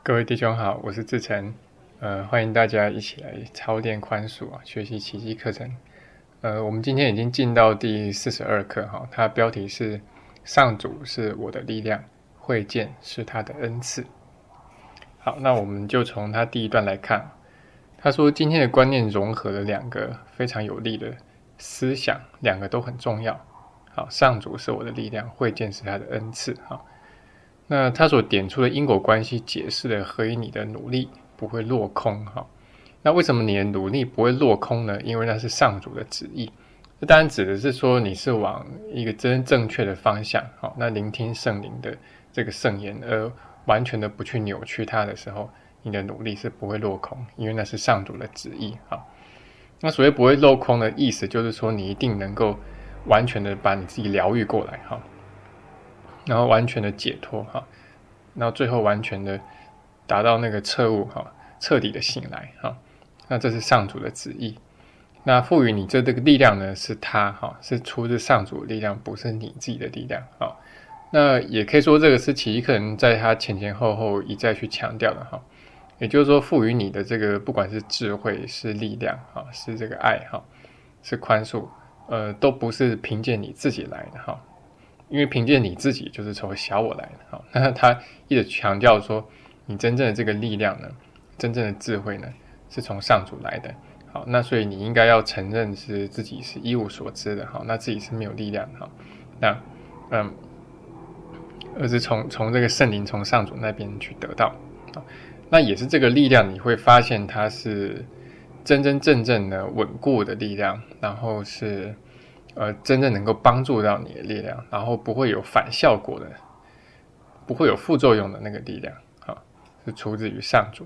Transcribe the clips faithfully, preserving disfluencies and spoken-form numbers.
各位弟兄好，我是志成，呃，欢迎大家一起来操练宽恕啊，学习奇迹课程。呃，我们今天已经进到第四十二课哈，它标题是上主是我的力量，会见是他的恩赐。好，那我们就从他第一段来看，他说今天的观念融合了两个非常有力的思想，两个都很重要。好，上主是我的力量，会见是他的恩赐。好。那他所点出的因果关系解释了何以你的努力不会落空哈。那为什么你的努力不会落空呢？因为那是上主的旨意。这当然指的是说你是往一个真正确的方向好，那聆听圣灵的这个圣言，而完全的不去扭曲它的时候，你的努力是不会落空，因为那是上主的旨意好。那所谓不会落空的意思，就是说你一定能够完全的把你自己疗愈过来哈。然后完全的解脱哈，然后最后完全的达到那个彻悟哈，彻底的醒来哈。那这是上主的旨意。那赋予你这这个力量呢，是他哈，是出自上主的力量，不是你自己的力量哈。那也可以说这个是奇迹课程在他前前后后一再去强调的哈。也就是说，赋予你的这个不管是智慧、是力量哈，是这个爱哈，是宽恕，呃，都不是凭借你自己来的哈。因为凭借你自己就是从小我来的，好，那他一直强调说，你真正的这个力量呢，真正的智慧呢，是从上主来的，好，那所以你应该要承认是自己是一无所知的，好，那自己是没有力量的，好，那嗯，而是从从这个圣灵从上主那边去得到，好，那也是这个力量，你会发现它是真真正正的稳固的力量，然后是。呃，真正能够帮助到你的力量，然后不会有反效果的，不会有副作用的那个力量，好，是出自于上主。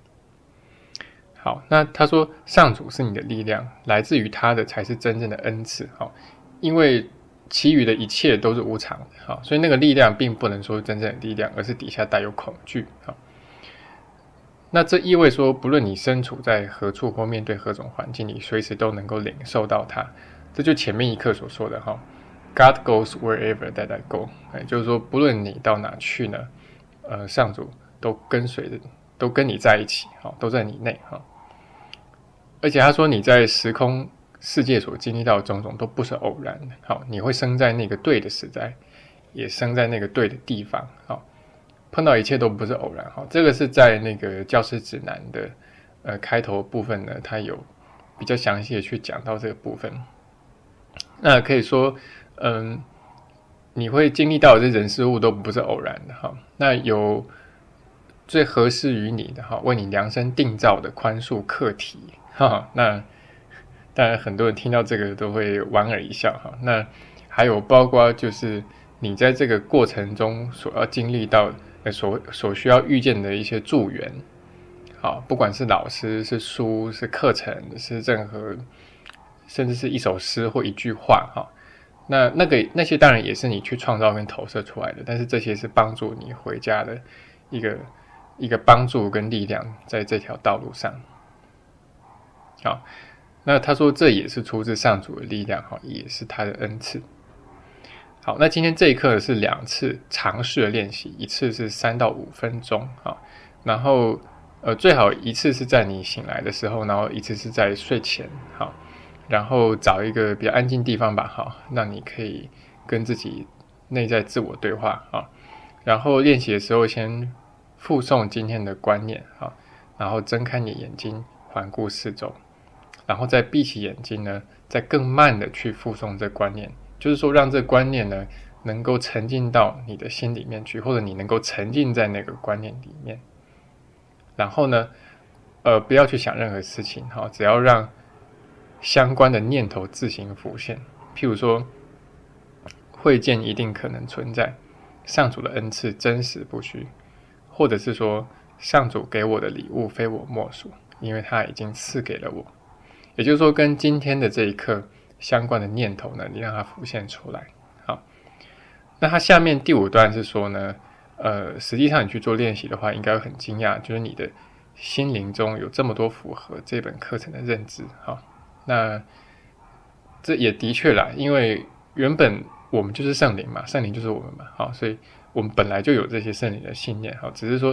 好，那他说上主是你的力量，来自于他的才是真正的恩赐，好，因为其余的一切都是无常的，好，所以那个力量并不能说是真正的力量，而是底下带有恐惧，好。那这意味说，不论你身处在何处或面对何种环境里，随时都能够领受到它。这就前面一课所说的哈 ，God goes wherever that I go， 哎，就是说不论你到哪去呢，呃，上主都跟随着，都跟你在一起，哈，都在你内哈。而且他说你在时空世界所经历到的种种都不是偶然的，好，你会生在那个对的时代，也生在那个对的地方，好，碰到一切都不是偶然，好，这个是在那个教师指南的呃开头部分呢，他有比较详细的去讲到这个部分。那可以说，嗯，你会经历到的这人事物都不是偶然的哈。那有最合适于你的哈，为你量身定造的宽恕课题哈。那当然很多人听到这个都会莞尔一笑哈。那还有包括就是你在这个过程中所要经历到呃所所需要遇见的一些助缘，好，不管是老师、是书、是课程、是任何。甚至是一首诗或一句话哈，那那个那些当然也是你去创造跟投射出来的，但是这些是帮助你回家的一个一个帮助跟力量，在这条道路上。好，那他说这也是出自上主的力量哈，也是他的恩赐。好，那今天这一课是两次尝试的练习，一次是三到五分钟哈，然后呃最好一次是在你醒来的时候，然后一次是在睡前好。然后找一个比较安静地方吧，哈，让你可以跟自己内在自我对话啊。然后练习的时候，先复诵今天的观念啊，然后睁开你的眼睛，环顾四周，然后再闭起眼睛呢，再更慢的去复诵这观念，就是说让这观念呢能够沉浸到你的心里面去，或者你能够沉浸在那个观念里面。然后呢，呃，不要去想任何事情，哈，只要让相关的念头自行浮现，譬如说会见一定可能存在，上主的恩赐真实不虚，或者是说上主给我的礼物非我莫属，因为他已经赐给了我。也就是说跟今天的这一刻相关的念头呢，你让它浮现出来。好，那它下面第五段是说呢，呃，实际上你去做练习的话，应该会很惊讶，就是你的心灵中有这么多符合这本课程的认知。好，那这也的确啦，因为原本我们就是圣灵嘛，圣灵就是我们嘛，好，所以我们本来就有这些圣灵的信念，好，只是说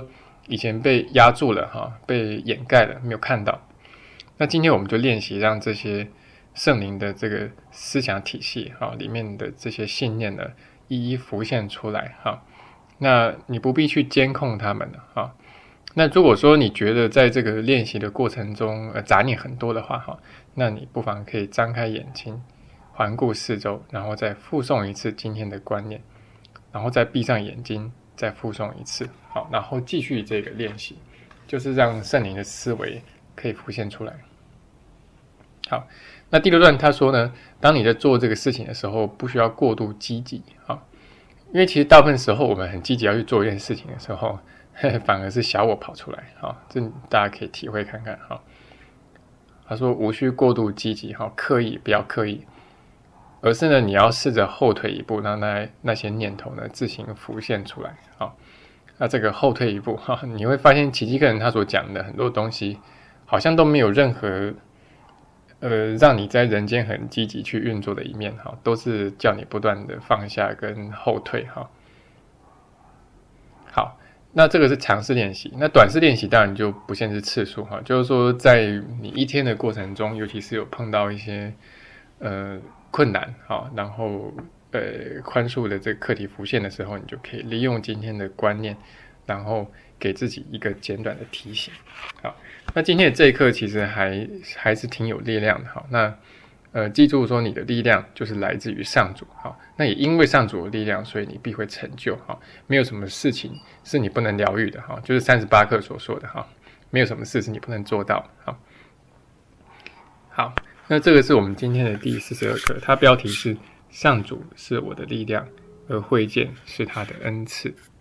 以前被压住了哈，被掩盖了，没有看到。那今天我们就练习让这些圣灵的这个思想体系哈里面的这些信念呢，一一浮现出来哈。那你不必去监控他们了哈。那如果说你觉得在这个练习的过程中呃杂念很多的话哈，那你不妨可以张开眼睛，环顾四周，然后再复诵一次今天的观念，然后再闭上眼睛，再复诵一次，好，然后继续这个练习，就是让圣灵的思维可以浮现出来。好，那第六段他说呢，当你在做这个事情的时候，不需要过度积极，好，因为其实大部分时候我们很积极要去做一件事情的时候，反而是小我跑出来，好，这大家可以体会看看，好。他说无需过度积极，好，刻意不要刻意，而是呢，你要试着后退一步，让那那些念头呢自行浮现出来，好。那这个后退一步，哈，你会发现奇迹课人他所讲的很多东西，好像都没有任何。呃，让你在人间很积极去运作的一面哈，都是叫你不断的放下跟后退哈。好，那这个是长式练习，那短式练习当然就不限制次数哈，就是说在你一天的过程中，尤其是有碰到一些呃困难哈，然后呃宽恕的这个课题浮现的时候，你就可以利用今天的观念，然后给自己一个简短的提醒。好，那今天的这一课其实还还是挺有力量的。好，那呃记住说你的力量就是来自于上主。好，那也因为上主的力量，所以你必会成就。好，没有什么事情是你不能疗愈的。好，就是三十八课所说的。好，没有什么事是你不能做到。好，好，那这个是我们今天的第四十二课，它标题是上主是我的力量，而会见是他的恩赐。